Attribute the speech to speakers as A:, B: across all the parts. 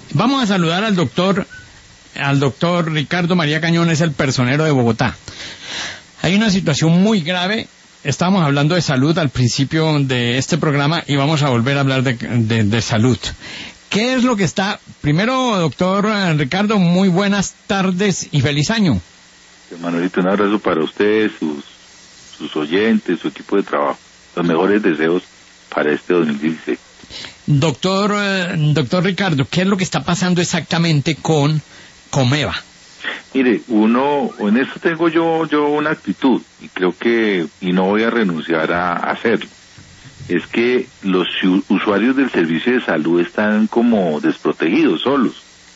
A: Vamos a saludar al doctor Ricardo María Cañón, es el personero de Bogotá. Hay una situación muy grave. Estábamos hablando de salud al principio de este programa y vamos a volver a hablar de salud. ¿Qué es lo que está? Primero, doctor Ricardo, muy buenas tardes y feliz año.
B: Manuelito, un abrazo para ustedes, sus oyentes, su equipo de trabajo. Los mejores deseos para este 2016.
A: Doctor Ricardo, ¿qué es lo que está pasando exactamente con Comeva?
B: Mire, en esto tengo yo una actitud, y creo que, y no voy a renunciar a hacerlo, es que los usuarios del servicio de salud están como desprotegidos, solos.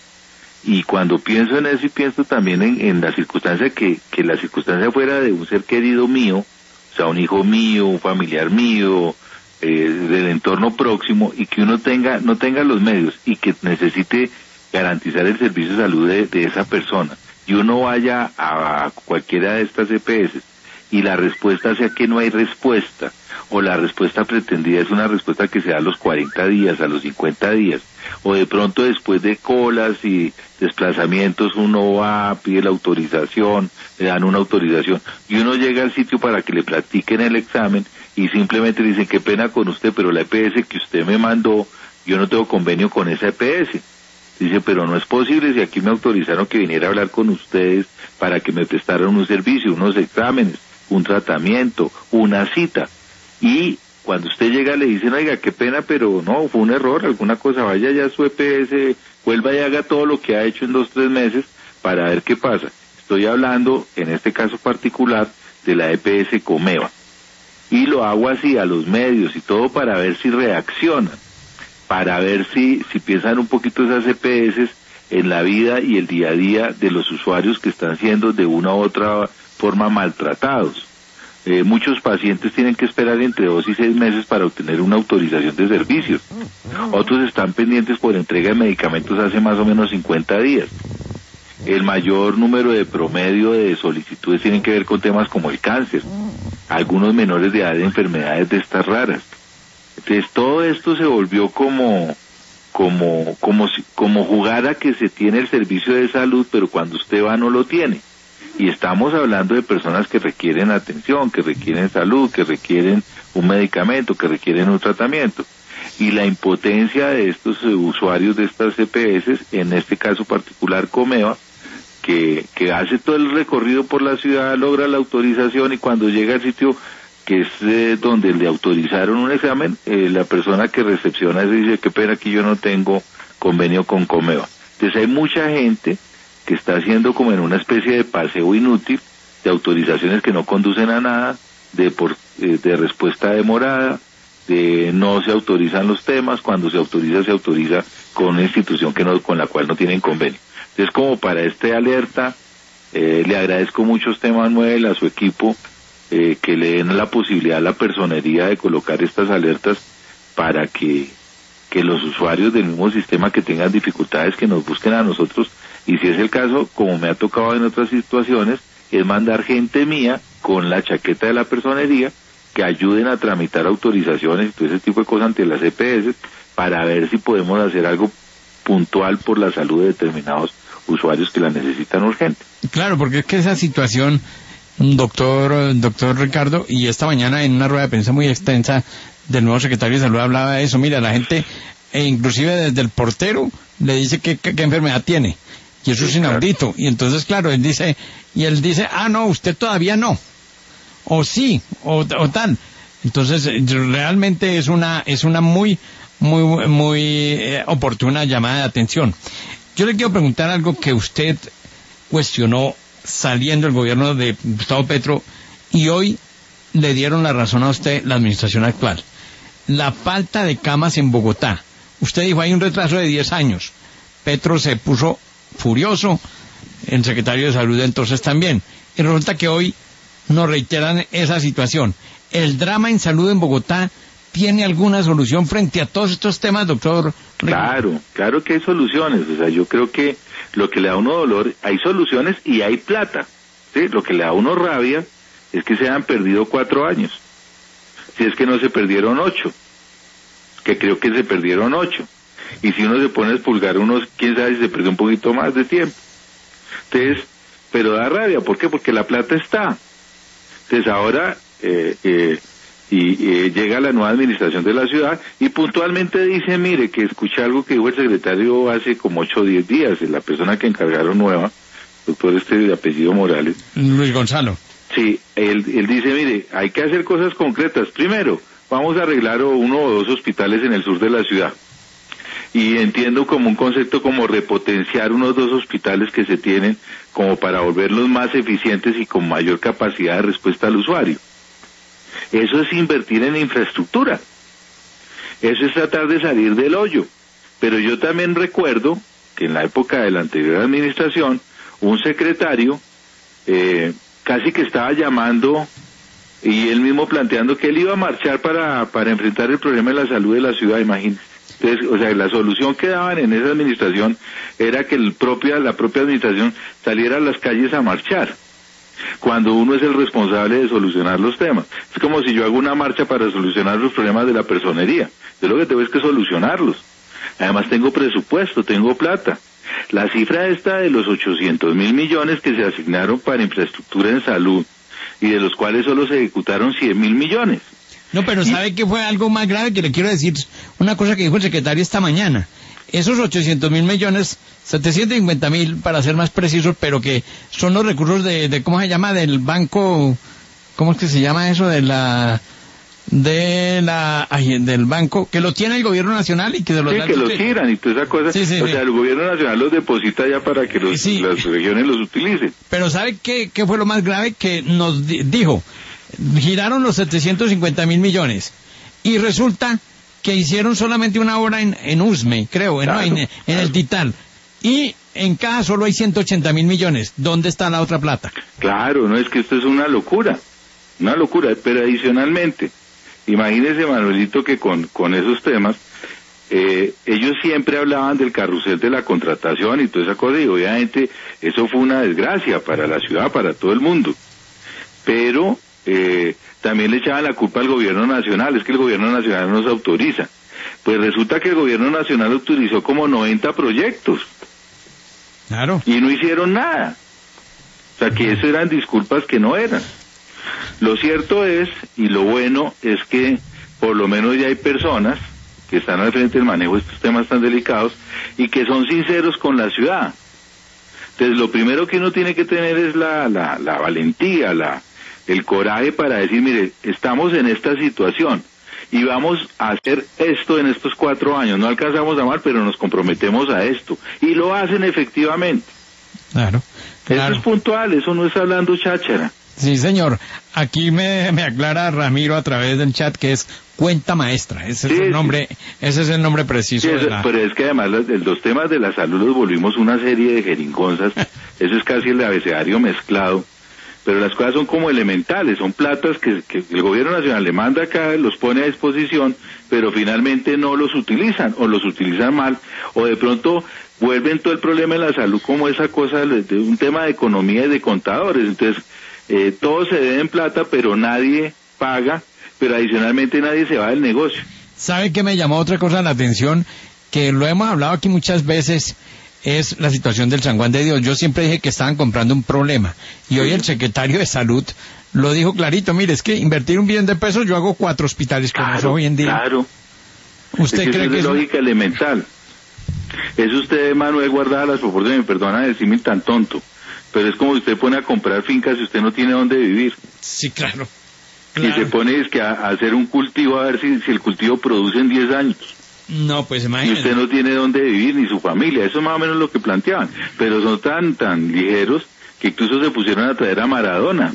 B: Y cuando pienso en eso y pienso también en la circunstancia que la circunstancia fuera de un ser querido mío, o sea, un hijo mío, un familiar mío, del entorno próximo, y que uno no tenga los medios y que necesite garantizar el servicio de salud de esa persona, y uno vaya a cualquiera de estas EPS y la respuesta sea que no hay respuesta, o la respuesta pretendida es una respuesta que se da a los 40 días, a los 50 días, o de pronto después de colas y desplazamientos uno va, pide la autorización, le dan una autorización, y uno llega al sitio para que le practiquen el examen y simplemente dicen qué pena con usted, pero la EPS que usted me mandó, yo no tengo convenio con esa EPS. Dice, pero no es posible si aquí me autorizaron que viniera a hablar con ustedes para que me prestaran un servicio, unos exámenes, un tratamiento, una cita. Y cuando usted llega le dicen, oiga, qué pena, pero no, fue un error, alguna cosa, vaya ya a su EPS, vuelva y haga todo lo que ha hecho en 2-3 meses para ver qué pasa. Estoy hablando, en este caso particular, de la EPS Comeva. Y lo hago así a los medios y todo para ver si reaccionan, para ver si piensan un poquito esas EPS en la vida y el día a día de los usuarios que están siendo de una u otra forma maltratados. Muchos pacientes tienen que esperar entre 2 y 6 meses para obtener una autorización de servicios. Otros están pendientes por entrega de medicamentos hace más o menos 50 días. El mayor número de promedio de solicitudes tienen que ver con temas como el cáncer, algunos menores de edad de enfermedades de estas raras. Entonces todo esto se volvió como jugar a que se tiene el servicio de salud, pero cuando usted va no lo tiene. Y estamos hablando de personas que requieren atención, que requieren salud, que requieren un medicamento, que requieren un tratamiento. Y la impotencia de estos usuarios de estas EPS, en este caso particular Comeva, que hace todo el recorrido por la ciudad, logra la autorización y cuando llega al sitio que es donde le autorizaron un examen, la persona que recepciona se dice, qué pena que yo no tengo convenio con Comeva. Entonces hay mucha gente que está haciendo como en una especie de paseo inútil, de autorizaciones que no conducen a nada, de respuesta demorada, de no se autorizan los temas, cuando se autoriza con una institución con la cual no tienen convenio. Entonces como para esta alerta, le agradezco mucho a usted, Manuel, a su equipo, que le den la posibilidad a la personería de colocar estas alertas para que los usuarios del mismo sistema que tengan dificultades que nos busquen a nosotros, y si es el caso, como me ha tocado en otras situaciones, es mandar gente mía con la chaqueta de la personería que ayuden a tramitar autorizaciones y todo ese tipo de cosas ante las EPS para ver si podemos hacer algo puntual por la salud de determinados usuarios que la necesitan urgente.
A: Claro, porque es que esa situación, doctor Ricardo, y esta mañana en una rueda de prensa muy extensa del nuevo secretario de Salud hablaba de eso. Mira, la gente, inclusive desde el portero, le dice qué enfermedad tiene. Y eso es inaudito. Y entonces, claro, él dice, no, usted todavía no. O sí, o tal. Entonces, realmente es una muy oportuna llamada de atención. Yo le quiero preguntar algo que usted cuestionó saliendo el gobierno de Gustavo Petro y hoy le dieron la razón a usted, la administración actual. La falta de camas en Bogotá. Usted dijo, hay un retraso de 10 años. Petro se puso furioso, el secretario de Salud entonces también. Y resulta que hoy nos reiteran esa situación. ¿El drama en salud en Bogotá tiene alguna solución frente a todos estos temas, doctor?
B: Claro que hay soluciones. O sea, yo creo que lo que le da a uno dolor, hay soluciones y hay plata, ¿sí? Lo que le da a uno rabia es que se han perdido 4 años. Si es que no se perdieron 8, que creo que se perdieron 8. y si uno se pone a expulgar unos, quién sabe si se perdió un poquito más de tiempo. Entonces, pero da rabia, ¿por qué? Porque la plata está. Entonces ahora llega la nueva administración de la ciudad y puntualmente dice, mire, que escuché algo que dijo el secretario hace como 8 o 10 días, la persona que encargaron nueva, doctor de apellido Morales.
A: Luis Gonzalo.
B: Sí, él dice, mire, hay que hacer cosas concretas. Primero, vamos a arreglar 1 o 2 hospitales en el sur de la ciudad. Y entiendo como un concepto como repotenciar unos 2 hospitales que se tienen como para volverlos más eficientes y con mayor capacidad de respuesta al usuario. Eso es invertir en infraestructura. Eso es tratar de salir del hoyo. Pero yo también recuerdo que en la época de la anterior administración, un secretario casi que estaba llamando y él mismo planteando que él iba a marchar para enfrentar el problema de la salud de la ciudad, imagínense. Entonces, o sea, la solución que daban en esa administración era que la propia administración saliera a las calles a marchar, cuando uno es el responsable de solucionar los temas. Es como si yo hago una marcha para solucionar los problemas de la personería. Yo lo que tengo es que solucionarlos. Además tengo presupuesto, tengo plata. La cifra esta de los 800.000 millones que se asignaron para infraestructura en salud y de los cuales solo se ejecutaron 100.000 millones.
A: No, pero ¿sabe qué fue algo más grave que le quiero decir? Una cosa que dijo el secretario esta mañana. Esos 800.000 millones, 750.000 para ser más precisos, pero que son los recursos de ¿cómo se llama? Del banco, ¿cómo es que se llama eso? Del banco, que lo tiene el gobierno nacional y que de los...
B: Sí, que los giran y toda esa cosa.
A: Sí,
B: o sea, el gobierno nacional los deposita ya para que las regiones los utilicen.
A: Pero ¿sabe qué fue lo más grave? Que nos dijo, giraron los 750.000 millones y resulta que hicieron solamente una obra en Usme, creo, claro, en el Tital, y en Caja solo hay 180.000 millones. ¿Dónde está la otra plata?
B: Claro, no, es que esto es una locura, pero adicionalmente, imagínese, Manuelito, que con esos temas, ellos siempre hablaban del carrusel de la contratación y toda esa cosa, y obviamente eso fue una desgracia para la ciudad, para todo el mundo, pero también le echaban la culpa al gobierno nacional, es que el gobierno nacional nos autoriza. Pues resulta que el gobierno nacional autorizó como 90 proyectos.
A: Claro.
B: Y no hicieron nada. O sea, que eso eran disculpas que no eran. Lo cierto es, y lo bueno, es que por lo menos ya hay personas que están al frente del manejo de estos temas tan delicados y que son sinceros con la ciudad. Entonces, lo primero que uno tiene que tener es la valentía, el coraje para decir, mire, estamos en esta situación y vamos a hacer esto en estos 4 años. No alcanzamos a mal, pero nos comprometemos a esto. Y lo hacen efectivamente.
A: Claro.
B: Eso es puntual, eso no es hablando cháchara.
A: Sí, señor. Aquí me aclara Ramiro a través del chat que es cuenta maestra. Ese es el nombre preciso.
B: Sí, pero es que además los temas de la salud los volvimos una serie de jeringonzas. Eso es casi el abecedario mezclado. Pero las cosas son como elementales, son platas que el gobierno nacional le manda acá, los pone a disposición, pero finalmente no los utilizan, o los utilizan mal, o de pronto vuelven todo el problema de la salud como esa cosa de un tema de economía y de contadores. Entonces, todo se debe en plata, pero nadie paga, pero adicionalmente nadie se va del negocio.
A: ¿Sabe qué me llamó otra cosa la atención? Que lo hemos hablado aquí muchas veces, es la situación del San Juan de Dios. Yo siempre dije que estaban comprando un problema, y hoy el secretario de Salud lo dijo clarito, mire, es que invertir $1 billón, yo hago 4 hospitales con eso hoy en día.
B: Claro.
A: ¿Usted cree que
B: es lógica elemental? Es usted, Manuel, guardada las proporciones, me perdona decirme tan tonto, pero es como si usted pone a comprar fincas si usted no tiene dónde vivir.
A: Sí, claro.
B: Y se pone a hacer un cultivo a ver si el cultivo produce en 10 años.
A: No, pues imagínese.
B: Y usted no tiene dónde vivir ni su familia, eso es más o menos lo que planteaban, pero son tan ligeros que incluso se pusieron a traer a Maradona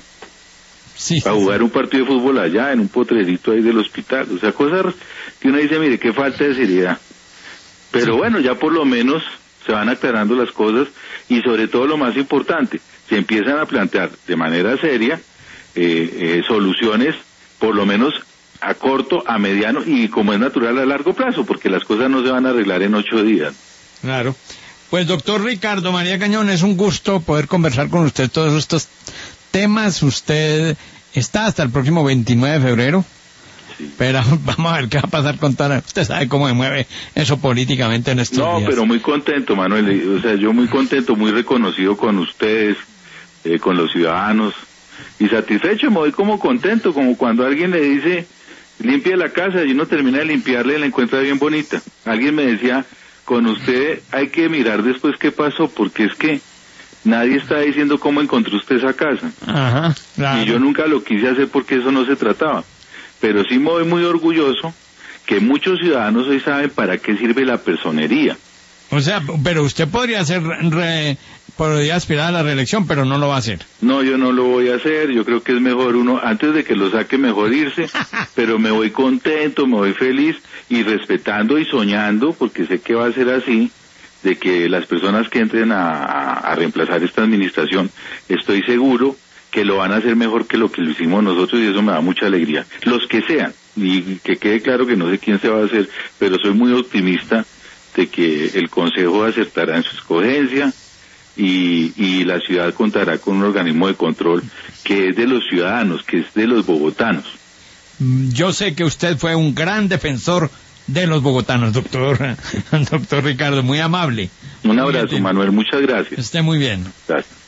B: a jugar un partido de fútbol allá en un potrerito ahí del hospital, o sea, cosas que uno dice, mire, qué falta de seriedad. Pero bueno, ya por lo menos se van aclarando las cosas y sobre todo lo más importante, se empiezan a plantear de manera seria soluciones, por lo menos a corto, a mediano y, como es natural, a largo plazo, porque las cosas no se van a arreglar en 8 días.
A: Claro. Pues, doctor Ricardo María Cañón, es un gusto poder conversar con usted todos estos temas. Usted está hasta el próximo 29 de febrero.
B: Sí.
A: Pero vamos a ver qué va a pasar con toda... Usted sabe cómo se mueve eso políticamente en estos días.
B: No, pero muy contento, Manuel. O sea, yo muy contento, muy reconocido con ustedes, con los ciudadanos. Y satisfecho, me voy como contento, como cuando alguien le dice, limpie la casa, y uno termina de limpiarla y la encuentra bien bonita. Alguien me decía, con usted hay que mirar después qué pasó, porque es que nadie está diciendo cómo encontró usted esa casa.
A: Ajá, claro.
B: Y yo nunca lo quise hacer porque eso no se trataba. Pero sí me voy muy orgulloso que muchos ciudadanos hoy saben para qué sirve la personería.
A: O sea, pero usted podría podría aspirar a la reelección, pero no lo va a hacer.
B: No, yo no lo voy a hacer. Yo creo que es mejor uno, antes de que lo saque, mejor irse. Pero me voy contento, me voy feliz y respetando y soñando, porque sé que va a ser así, de que las personas que entren a reemplazar esta administración, estoy seguro que lo van a hacer mejor que lo hicimos nosotros, y eso me da mucha alegría. Los que sean, y que quede claro que no sé quién se va a hacer, pero soy muy optimista de que el Consejo acertará en su escogencia y la ciudad contará con un organismo de control que es de los ciudadanos, que es de los bogotanos.
A: Yo sé que usted fue un gran defensor de los bogotanos, doctor Ricardo, muy amable.
B: Un abrazo, Manuel, muchas gracias.
A: Esté muy bien.
B: Gracias.